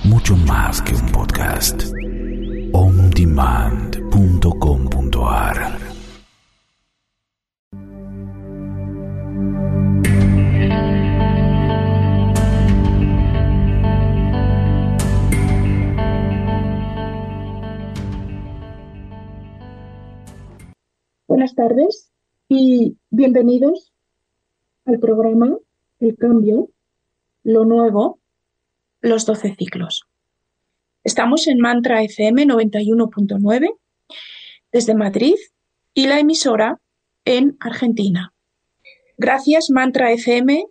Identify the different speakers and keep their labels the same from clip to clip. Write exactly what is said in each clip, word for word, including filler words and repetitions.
Speaker 1: mucho más que un podcast. on demand punto com punto a r.
Speaker 2: Buenas tardes y bienvenidos al programa El Cambio, lo Nuevo, los doce ciclos. Estamos en Mantra F M noventa y uno punto nueve desde Madrid y la emisora en Argentina. Gracias Mantra F M,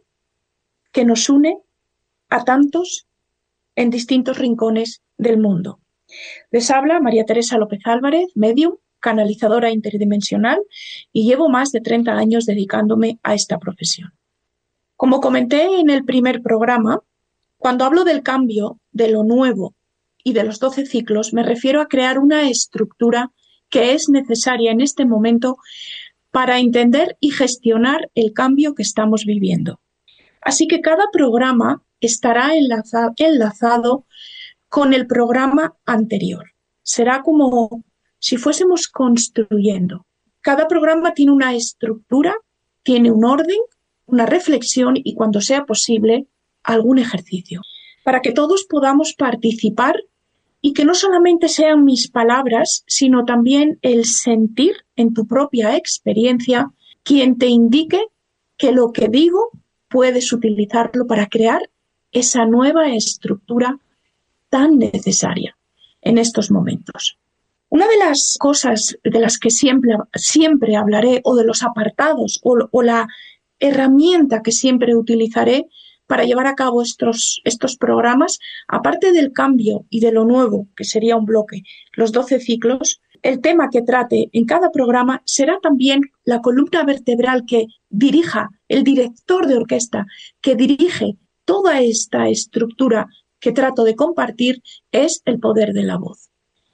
Speaker 2: que nos une a tantos en distintos rincones del mundo. Les habla María Teresa López Álvarez, medium, canalizadora interdimensional, y llevo más de treinta años dedicándome a esta profesión. Como comenté en el primer programa, cuando hablo del cambio, de lo nuevo y de los doce ciclos, me refiero a crear una estructura que es necesaria en este momento para entender y gestionar el cambio que estamos viviendo. Así que cada programa estará enlaza- enlazado con el programa anterior. Será como si fuésemos construyendo. Cada programa tiene una estructura, tiene un orden, una reflexión y, cuando sea posible, algún ejercicio, para que todos podamos participar y que no solamente sean mis palabras, sino también el sentir en tu propia experiencia quien te indique que lo que digo puedes utilizarlo para crear esa nueva estructura tan necesaria en estos momentos. Una de las cosas de las que siempre, siempre hablaré, o de los apartados, o, o la herramienta que siempre utilizaré para llevar a cabo estos, estos programas, aparte del cambio y de lo nuevo, que sería un bloque, los doce ciclos, el tema que trate en cada programa será también la columna vertebral que dirija, el director de orquesta que dirige toda esta estructura que trato de compartir, es el poder de la voz.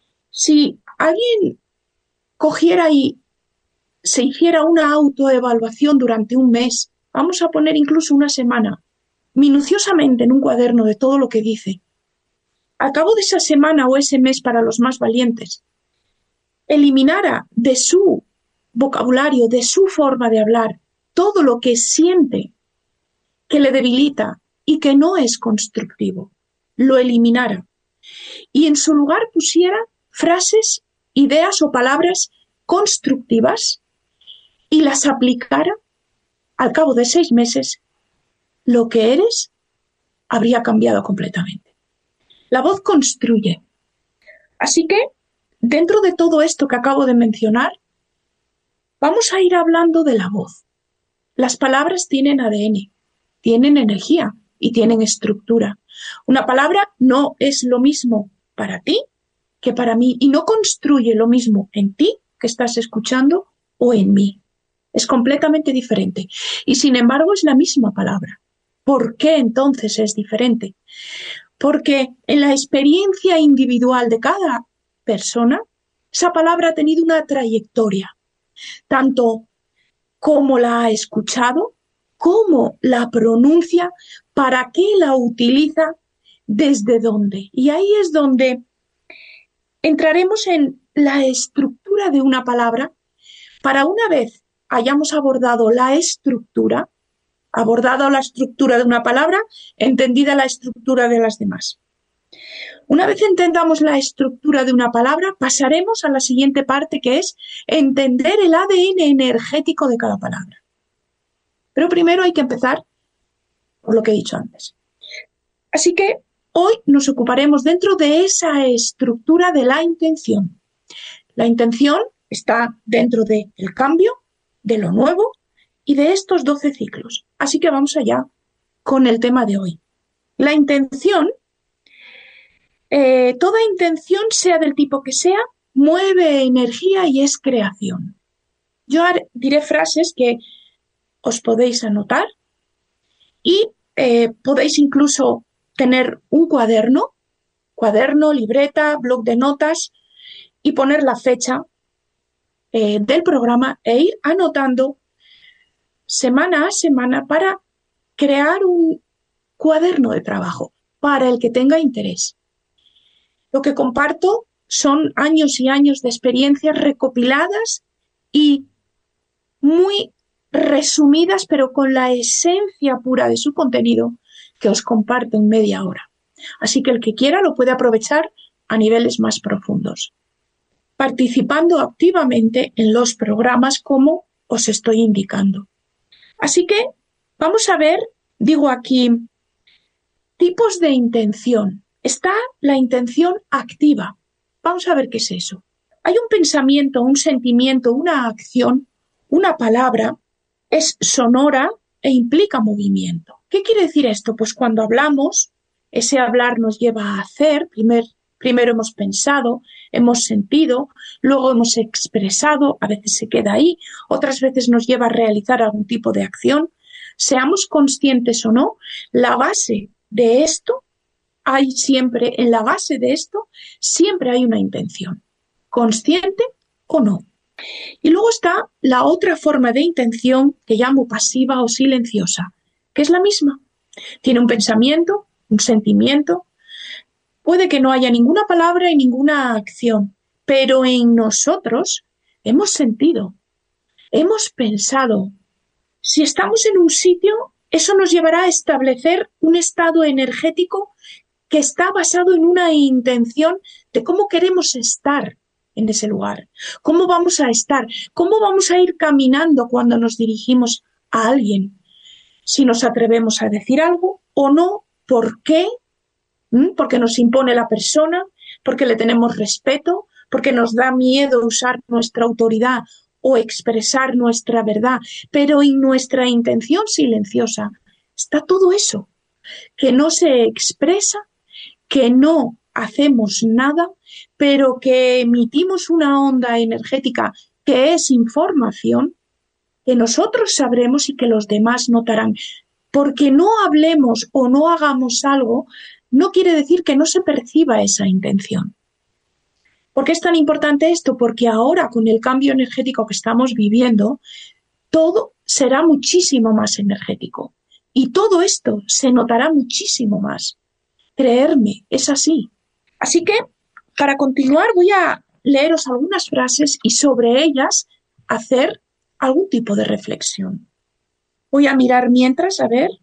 Speaker 2: Si alguien cogiera y se hiciera una autoevaluación durante un mes, vamos a poner incluso una semana, minuciosamente en un cuaderno de todo lo que dice, al cabo de esa semana o ese mes, para los más valientes, eliminara de su vocabulario, de su forma de hablar, todo lo que siente que le debilita y que no es constructivo, lo eliminara y en su lugar pusiera frases, ideas o palabras constructivas y las aplicara, al cabo de seis meses, lo que eres habría cambiado completamente. La voz construye. Así que, dentro de todo esto que acabo de mencionar, vamos a ir hablando de la voz. Las palabras tienen A D N, tienen energía y tienen estructura. Una palabra no es lo mismo para ti que para mí y no construye lo mismo en ti que estás escuchando o en mí. Es completamente diferente y, sin embargo, es la misma palabra. ¿Por qué entonces es diferente? Porque en la experiencia individual de cada persona, esa palabra ha tenido una trayectoria, tanto cómo la ha escuchado, cómo la pronuncia, para qué la utiliza, desde dónde. Y ahí es donde entraremos en la estructura de una palabra. Para una vez hayamos abordado la estructura, abordado la estructura de una palabra, entendida la estructura de las demás. Una vez entendamos la estructura de una palabra, pasaremos a la siguiente parte, que es entender el A D N energético de cada palabra. Pero primero hay que empezar por lo que he dicho antes. Así que hoy nos ocuparemos dentro de esa estructura de la intención. La intención está dentro del cambio, de lo nuevo y de estos doce ciclos. Así que vamos allá con el tema de hoy. La intención, eh, toda intención, sea del tipo que sea, mueve energía y es creación. Yo diré frases que os podéis anotar y eh, podéis incluso tener un cuaderno, cuaderno, libreta, bloc de notas y poner la fecha eh, del programa e ir anotando semana a semana para crear un cuaderno de trabajo para el que tenga interés. Lo que comparto son años y años de experiencias recopiladas y muy resumidas, pero con la esencia pura de su contenido que os comparto en media hora. Así que el que quiera lo puede aprovechar a niveles más profundos, participando activamente en los programas como os estoy indicando. Así que vamos a ver, digo aquí, tipos de intención. Está la intención activa. Vamos a ver qué es eso. Hay un pensamiento, un sentimiento, una acción, una palabra, es sonora e implica movimiento. ¿Qué quiere decir esto? Pues cuando hablamos, ese hablar nos lleva a hacer, primer, primero hemos pensado, hemos sentido, luego hemos expresado, a veces se queda ahí, otras veces nos lleva a realizar algún tipo de acción. Seamos conscientes o no, la base de esto, hay siempre, en la base de esto, siempre hay una intención, consciente o no. Y luego está la otra forma de intención que llamo pasiva o silenciosa, que es la misma. Tiene un pensamiento, un sentimiento, puede que no haya ninguna palabra y ninguna acción, pero en nosotros hemos sentido, hemos pensado. Si estamos en un sitio, eso nos llevará a establecer un estado energético que está basado en una intención de cómo queremos estar en ese lugar, cómo vamos a estar, cómo vamos a ir caminando cuando nos dirigimos a alguien, si nos atrevemos a decir algo o no, por qué, ¿Mm? Porque nos impone la persona, porque le tenemos respeto, porque nos da miedo usar nuestra autoridad o expresar nuestra verdad, pero en nuestra intención silenciosa está todo eso, que no se expresa, que no hacemos nada, pero que emitimos una onda energética que es información, que nosotros sabremos y que los demás notarán. Porque no hablemos o no hagamos algo, no quiere decir que no se perciba esa intención. ¿Por qué es tan importante esto? Porque ahora, con el cambio energético que estamos viviendo, todo será muchísimo más energético. Y todo esto se notará muchísimo más. Creerme, es así. Así que, para continuar, voy a leeros algunas frases y sobre ellas hacer algún tipo de reflexión. Voy a mirar mientras, a ver,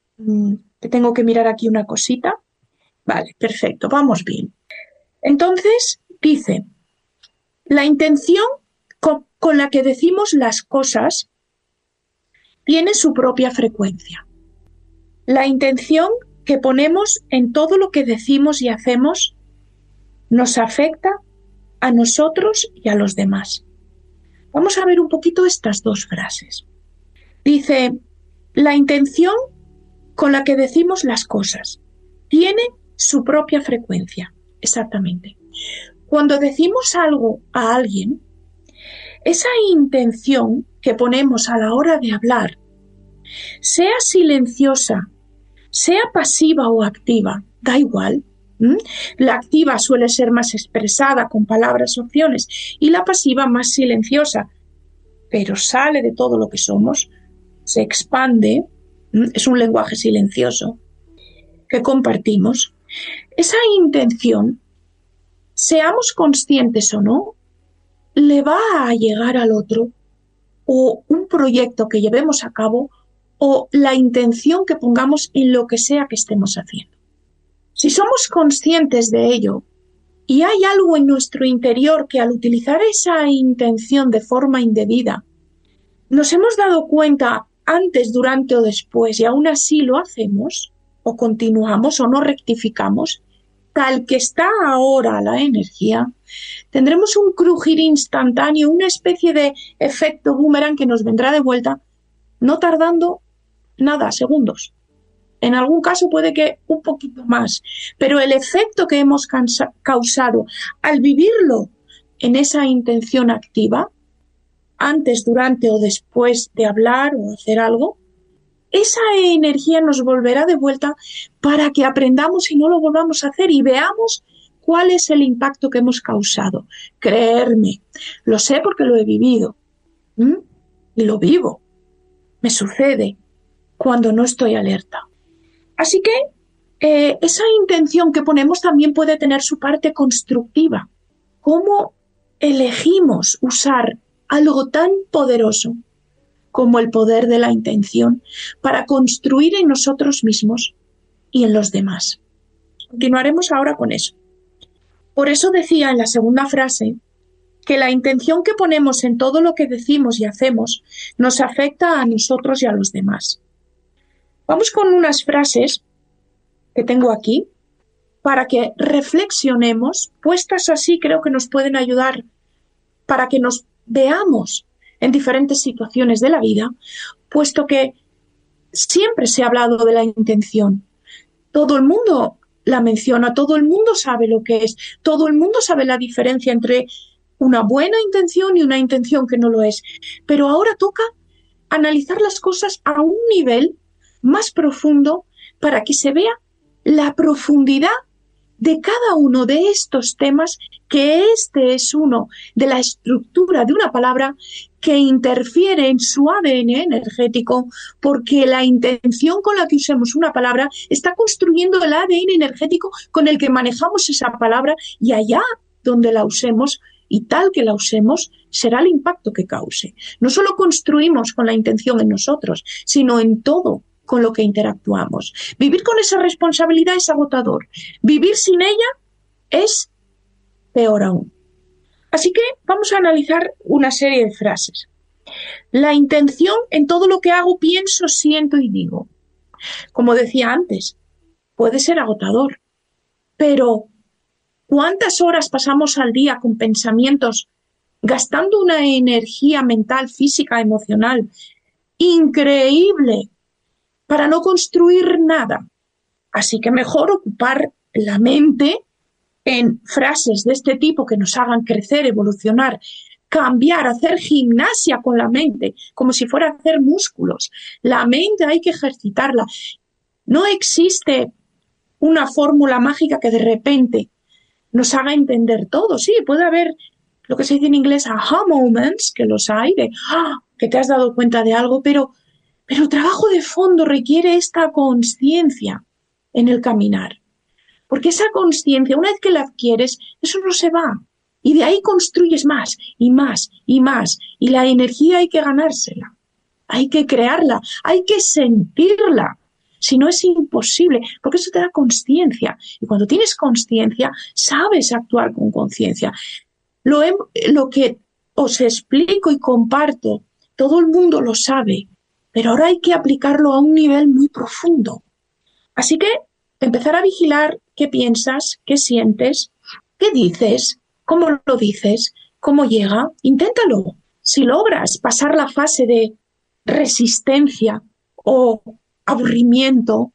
Speaker 2: que tengo que mirar aquí una cosita. Vale, perfecto, vamos bien. Entonces, dice, la intención con, con la que decimos las cosas tiene su propia frecuencia. La intención que ponemos en todo lo que decimos y hacemos nos afecta a nosotros y a los demás. Vamos a ver un poquito estas dos frases. Dice, la intención con la que decimos las cosas tiene su propia frecuencia. Exactamente. Cuando decimos algo a alguien, esa intención que ponemos a la hora de hablar, sea silenciosa, sea pasiva o activa, da igual. ¿Mm? La activa suele ser más expresada con palabras o acciones y la pasiva más silenciosa, pero sale de todo lo que somos, se expande, ¿Mm? Es un lenguaje silencioso que compartimos. Esa intención, seamos conscientes o no, le va a llegar al otro, o un proyecto que llevemos a cabo, o la intención que pongamos en lo que sea que estemos haciendo. Si somos conscientes de ello y hay algo en nuestro interior que al utilizar esa intención de forma indebida nos hemos dado cuenta antes, durante o después y aún así lo hacemos o continuamos o no rectificamos, tal que está ahora la energía, tendremos un crujir instantáneo, una especie de efecto boomerang que nos vendrá de vuelta, no tardando nada, segundos. En algún caso puede que un poquito más, pero el efecto que hemos causado al vivirlo en esa intención activa, antes, durante o después de hablar o hacer algo, esa energía nos volverá de vuelta para que aprendamos y no lo volvamos a hacer y veamos cuál es el impacto que hemos causado. Creerme, lo sé porque lo he vivido. ¿Mm? Y lo vivo. Me sucede cuando no estoy alerta. Así que eh, esa intención que ponemos también puede tener su parte constructiva. ¿Cómo elegimos usar algo tan poderoso como el poder de la intención para construir en nosotros mismos y en los demás? Continuaremos ahora con eso. Por eso decía en la segunda frase que la intención que ponemos en todo lo que decimos y hacemos nos afecta a nosotros y a los demás. Vamos con unas frases que tengo aquí para que reflexionemos. Puestas así creo que nos pueden ayudar para que nos veamos en diferentes situaciones de la vida, puesto que siempre se ha hablado de la intención. Todo el mundo la menciona, todo el mundo sabe lo que es, todo el mundo sabe la diferencia entre una buena intención y una intención que no lo es. Pero ahora toca analizar las cosas a un nivel más profundo para que se vea la profundidad de cada uno de estos temas, que este es uno de la estructura de una palabra que interfiere en su A D N energético, porque la intención con la que usemos una palabra está construyendo el A D N energético con el que manejamos esa palabra, y allá donde la usemos y tal que la usemos será el impacto que cause. No solo construimos con la intención en nosotros, sino en todo con lo que interactuamos. Vivir con esa responsabilidad es agotador. Vivir sin ella es peor aún. Así que vamos a analizar una serie de frases. La intención en todo lo que hago, pienso, siento y digo. Como decía antes, puede ser agotador, pero ¿cuántas horas pasamos al día con pensamientos, gastando una energía mental, física, emocional increíble para no construir nada? Así que mejor ocupar la mente en frases de este tipo que nos hagan crecer, evolucionar, cambiar, hacer gimnasia con la mente, como si fuera a hacer músculos. La mente hay que ejercitarla. No existe una fórmula mágica que de repente nos haga entender todo. Sí, puede haber lo que se dice en inglés aha moments, que los hay, de ah, que te has dado cuenta de algo, pero, pero el trabajo de fondo requiere esta consciencia en el caminar. Porque esa consciencia, una vez que la adquieres, eso no se va. Y de ahí construyes más y más y más. Y la energía hay que ganársela. Hay que crearla. Hay que sentirla. Si no, es imposible, porque eso te da consciencia. Y cuando tienes consciencia, sabes actuar con conciencia. Lo, he, lo que os explico y comparto, todo el mundo lo sabe, pero ahora hay que aplicarlo a un nivel muy profundo. Así que empezar a vigilar qué piensas, qué sientes, qué dices, cómo lo dices, cómo llega. Inténtalo. Si logras pasar la fase de resistencia o aburrimiento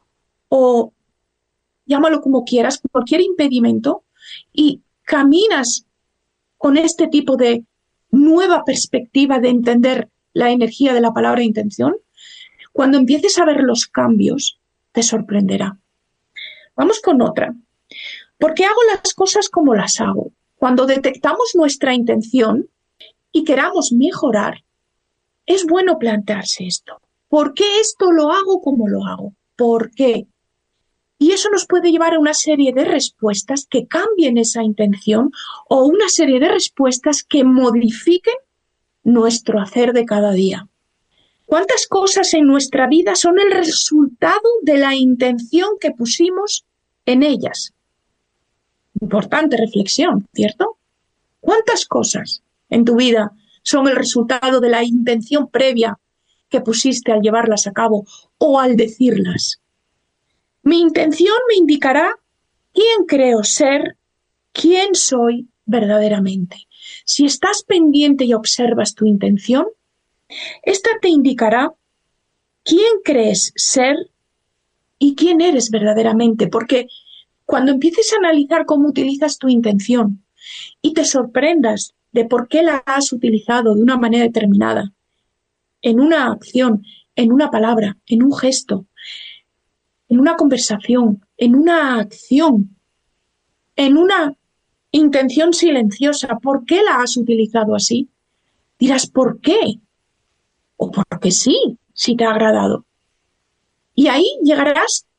Speaker 2: o llámalo como quieras, cualquier impedimento, y caminas con este tipo de nueva perspectiva de entender la energía de la palabra intención, cuando empieces a ver los cambios, te sorprenderá. Vamos con otra. ¿Por qué hago las cosas como las hago? Cuando detectamos nuestra intención y queramos mejorar, es bueno plantearse esto. ¿Por qué esto lo hago como lo hago? ¿Por qué? Y eso nos puede llevar a una serie de respuestas que cambien esa intención o una serie de respuestas que modifiquen nuestro hacer de cada día. ¿Cuántas cosas en nuestra vida son el resultado de la intención que pusimos en ellas? Importante reflexión, ¿cierto? ¿Cuántas cosas en tu vida son el resultado de la intención previa que pusiste al llevarlas a cabo o al decirlas? Mi intención me indicará quién creo ser, quién soy verdaderamente. Si estás pendiente y observas tu intención, esta te indicará quién crees ser y quién eres verdaderamente, porque cuando empieces a analizar cómo utilizas tu intención y te sorprendas de por qué la has utilizado de una manera determinada, en una acción, en una palabra, en un gesto, en una conversación, en una acción, en una intención silenciosa, ¿por qué la has utilizado así? Dirás, ¿por qué? O porque sí, si te ha agradado. Y ahí llegarás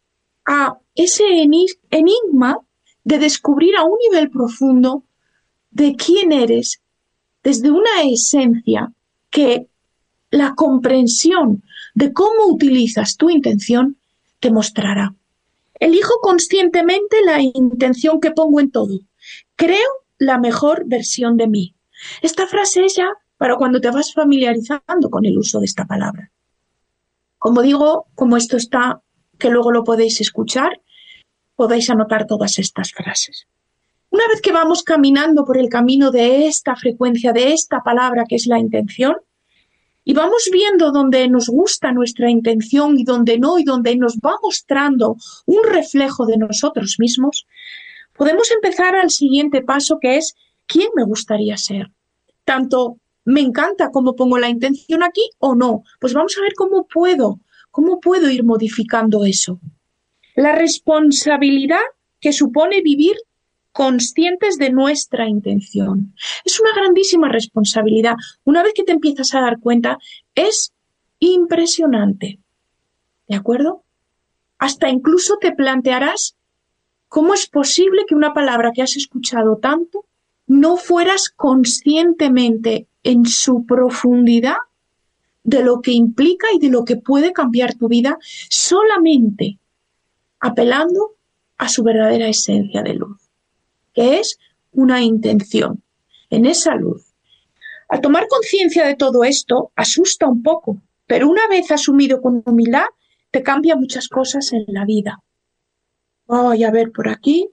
Speaker 2: a ese enigma de descubrir a un nivel profundo de quién eres desde una esencia que la comprensión de cómo utilizas tu intención te mostrará. Elijo conscientemente la intención que pongo en todo. Creo la mejor versión de mí. Esta frase es ya para cuando te vas familiarizando con el uso de esta palabra. Como digo, como esto está, que luego lo podéis escuchar, podéis anotar todas estas frases. Una vez que vamos caminando por el camino de esta frecuencia, de esta palabra que es la intención, y vamos viendo dónde nos gusta nuestra intención y dónde no, y dónde nos va mostrando un reflejo de nosotros mismos, podemos empezar al siguiente paso, que es ¿quién me gustaría ser? Tanto me encanta cómo pongo la intención aquí o no. Pues vamos a ver cómo puedo, cómo puedo ir modificando eso. La responsabilidad que supone vivir conscientes de nuestra intención. Es una grandísima responsabilidad. Una vez que te empiezas a dar cuenta, es impresionante. ¿De acuerdo? Hasta incluso te plantearás cómo es posible que una palabra que has escuchado tanto no fueras conscientemente en su profundidad de lo que implica y de lo que puede cambiar tu vida solamente apelando a su verdadera esencia de luz, que es una intención, en esa luz. Al tomar conciencia de todo esto, asusta un poco, pero una vez asumido con humildad, te cambia muchas cosas en la vida. Voy a ver por aquí,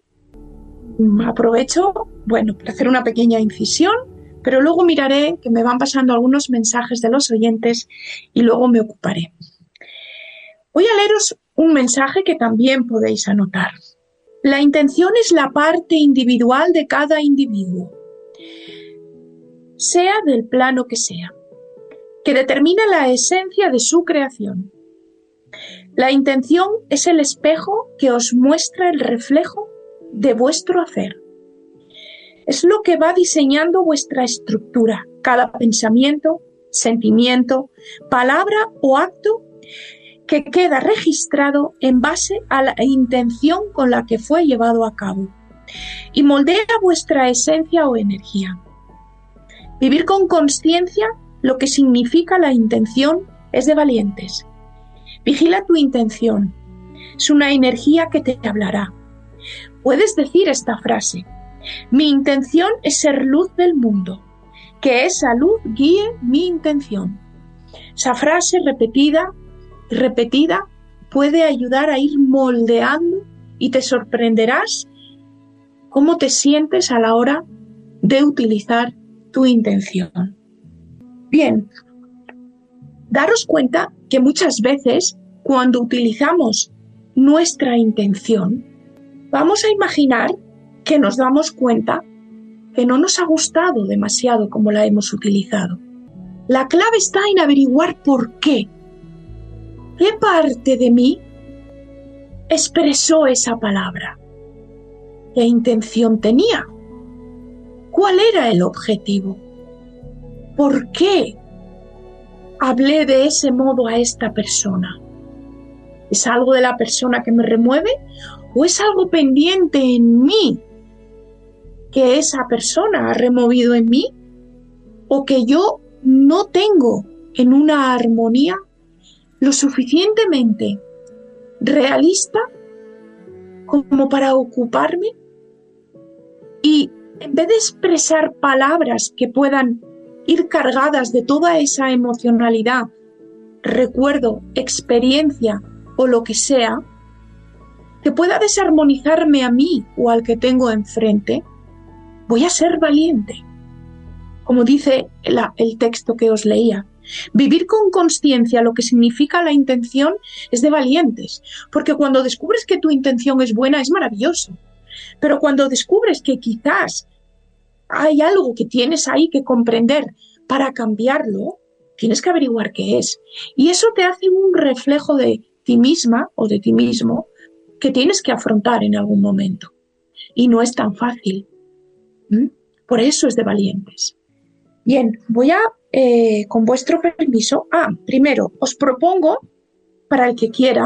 Speaker 2: aprovecho, bueno, para hacer una pequeña incisión, pero luego miraré que me van pasando algunos mensajes de los oyentes y luego me ocuparé. Voy a leeros un mensaje que también podéis anotar. La intención es la parte individual de cada individuo, sea del plano que sea, que determina la esencia de su creación. La intención es el espejo que os muestra el reflejo de vuestro hacer. Es lo que va diseñando vuestra estructura, cada pensamiento, sentimiento, palabra o acto que queda registrado en base a la intención con la que fue llevado a cabo y moldea vuestra esencia o energía. Vivir con consciencia lo que significa la intención es de valientes. Vigila tu intención. Es una energía que te hablará. Puedes decir esta frase: mi intención es ser luz del mundo, que esa luz guíe mi intención. Esa frase repetida repetida puede ayudar a ir moldeando y te sorprenderás cómo te sientes a la hora de utilizar tu intención. Bien, daros cuenta que muchas veces cuando utilizamos nuestra intención, vamos a imaginar que nos damos cuenta que no nos ha gustado demasiado como la hemos utilizado. La clave está en averiguar por qué. ¿Qué parte de mí expresó esa palabra? ¿Qué intención tenía? ¿Cuál era el objetivo? ¿Por qué hablé de ese modo a esta persona? ¿Es algo de la persona que me remueve o es algo pendiente en mí que esa persona ha removido en mí o que yo no tengo en una armonía lo suficientemente realista como para ocuparme? Y en vez de expresar palabras que puedan ir cargadas de toda esa emocionalidad, recuerdo, experiencia o lo que sea, que pueda desarmonizarme a mí o al que tengo enfrente, voy a ser valiente. Como dice la, el texto que os leía, vivir con consciencia lo que significa la intención es de valientes, porque cuando descubres que tu intención es buena es maravilloso, pero cuando descubres que quizás hay algo que tienes ahí que comprender para cambiarlo, tienes que averiguar qué es, y eso te hace un reflejo de ti misma o de ti mismo que tienes que afrontar en algún momento, y no es tan fácil. ¿Mm? Por eso es de valientes. Bien, voy a, eh, con vuestro permiso, ah, primero os propongo, para el que quiera,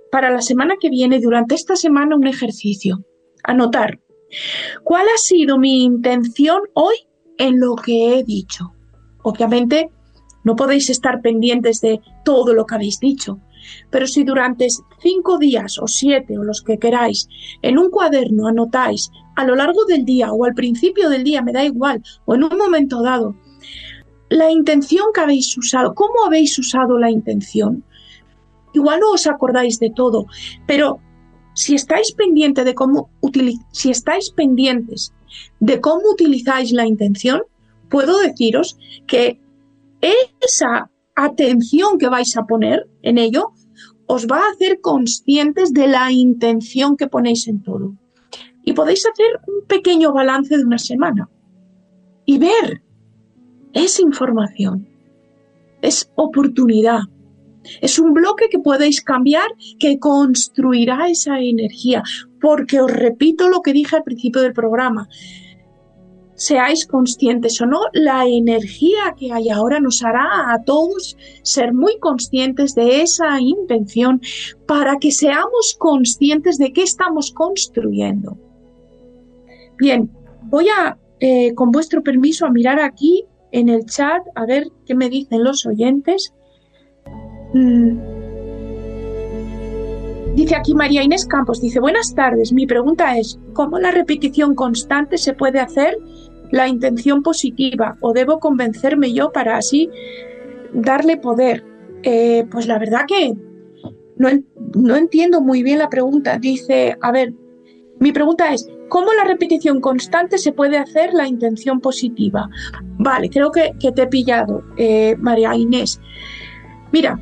Speaker 2: para la semana que viene, durante esta semana, un ejercicio. Anotar. ¿Cuál ha sido mi intención hoy en lo que he dicho? Obviamente, no podéis estar pendientes de todo lo que habéis dicho, pero si durante cinco días o siete o los que queráis, en un cuaderno anotáis a lo largo del día o al principio del día, me da igual, o en un momento dado, la intención que habéis usado, cómo habéis usado la intención. Igual no os acordáis de todo, pero si estáis pendientes de cómo utiliz- si estáis pendientes de cómo utilizáis la intención, puedo deciros que esa atención que vais a poner en ello os va a hacer conscientes de la intención que ponéis en todo. Y podéis hacer un pequeño balance de una semana y ver, es información, es oportunidad, es un bloque que podéis cambiar, que construirá esa energía, porque os repito lo que dije al principio del programa, seáis conscientes o no, la energía que hay ahora nos hará a todos ser muy conscientes de esa intención para que seamos conscientes de qué estamos construyendo. Bien, voy a, eh, con vuestro permiso, a mirar aquí en el chat a ver qué me dicen los oyentes. Mm. Dice aquí María Inés Campos, dice, buenas tardes, mi pregunta es, ¿cómo la repetición constante se puede hacer la intención positiva o debo convencerme yo para así darle poder? Eh, pues la verdad que no, no entiendo muy bien la pregunta. Dice, a ver, mi pregunta es, ¿cómo la repetición constante se puede hacer la intención positiva? Vale, creo que, que te he pillado, eh, María Inés. Mira,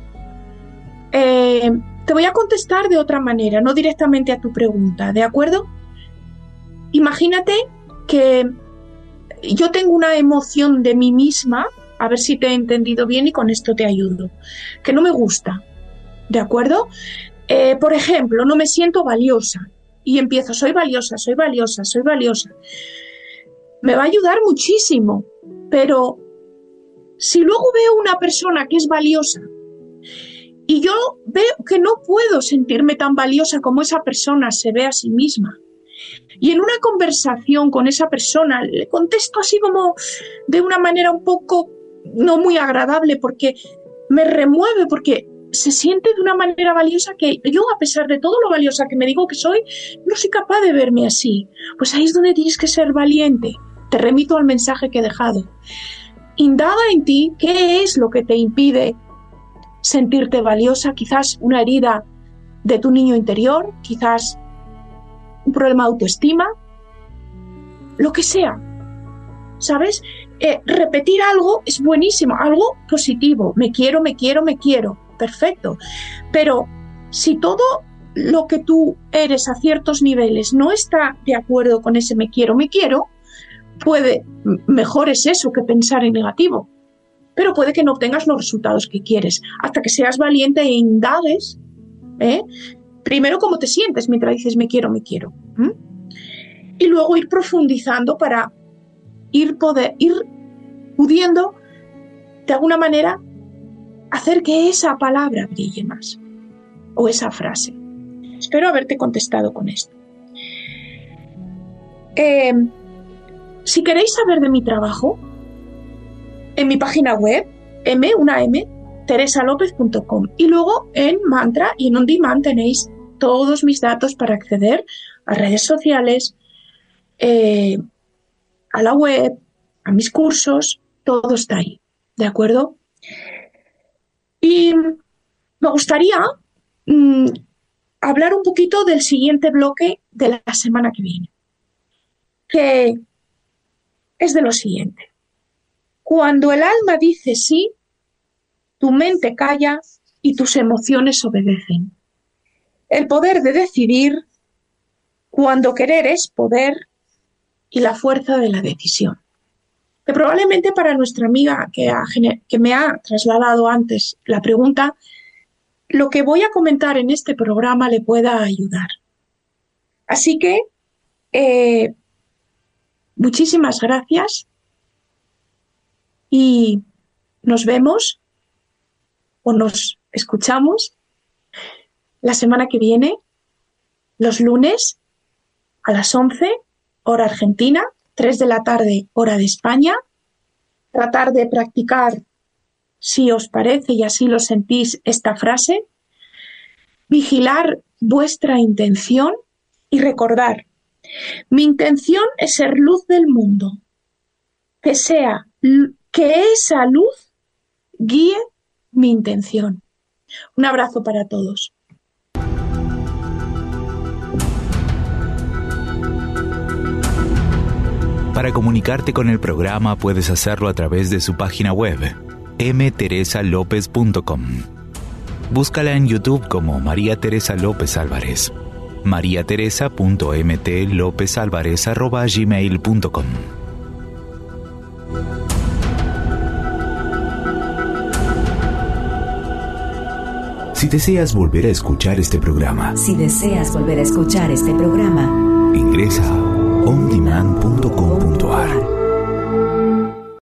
Speaker 2: eh, te voy a contestar de otra manera, no directamente a tu pregunta, ¿de acuerdo? Imagínate que yo tengo una emoción de mí misma, a ver si te he entendido bien y con esto te ayudo, que no me gusta, ¿de acuerdo? Eh, por ejemplo, no me siento valiosa y empiezo, soy valiosa, soy valiosa, soy valiosa. Me va a ayudar muchísimo, pero si luego veo una persona que es valiosa y yo veo que no puedo sentirme tan valiosa como esa persona se ve a sí misma, y en una conversación con esa persona le contesto así como de una manera un poco no muy agradable porque me remueve, porque se siente de una manera valiosa que yo, a pesar de todo lo valiosa que me digo que soy, no soy capaz de verme así. Pues ahí es donde tienes que ser valiente. Te remito al mensaje que he dejado. Indaga en ti qué es lo que te impide sentirte valiosa, quizás una herida de tu niño interior, quizás un problema de autoestima, lo que sea, ¿sabes? Eh, repetir algo es buenísimo, algo positivo, me quiero, me quiero, me quiero, perfecto, pero si todo lo que tú eres a ciertos niveles no está de acuerdo con ese me quiero, me quiero, puede, mejor es eso que pensar en negativo, pero puede que no obtengas los resultados que quieres, hasta que seas valiente e indagues, ¿eh? Primero, cómo te sientes mientras dices me quiero, me quiero. ¿Mm? Y luego ir profundizando para ir, poder, ir pudiendo, de alguna manera, hacer que esa palabra brille más. O esa frase. Espero haberte contestado con esto. Eh, si queréis saber de mi trabajo, en mi página web, m, una m, teresa lopez punto com. Y luego en Mantra y en On Demand tenéis todos mis datos para acceder a redes sociales, eh, a la web, a mis cursos, todo está ahí, ¿de acuerdo? Y me gustaría mmm, hablar un poquito del siguiente bloque de la semana que viene, que es de lo siguiente. Cuando el alma dice sí, tu mente calla y tus emociones obedecen. El poder de decidir, cuando querer es poder, y la fuerza de la decisión. Que probablemente para nuestra amiga que, ha, que me ha trasladado antes la pregunta, lo que voy a comentar en este programa le pueda ayudar. Así que, eh, muchísimas gracias y nos vemos o nos escuchamos la semana que viene, los lunes, a las once, hora argentina, tres de la tarde, hora de España. Tratar de practicar, si os parece y así lo sentís, esta frase. Vigilar vuestra intención y recordar, mi intención es ser luz del mundo. Que sea, que esa luz guíe mi intención. Un abrazo para todos.
Speaker 1: Para comunicarte con el programa puedes hacerlo a través de su página web, m teresa lopez punto com. Búscala en YouTube como María Teresa López Álvarez. maría teresa punto m t lópez álvarez arroba gmail punto com. Si deseas volver a escuchar este programa,
Speaker 3: Si deseas volver a escuchar este programa,
Speaker 1: ingresa a on demand punto com punto a r.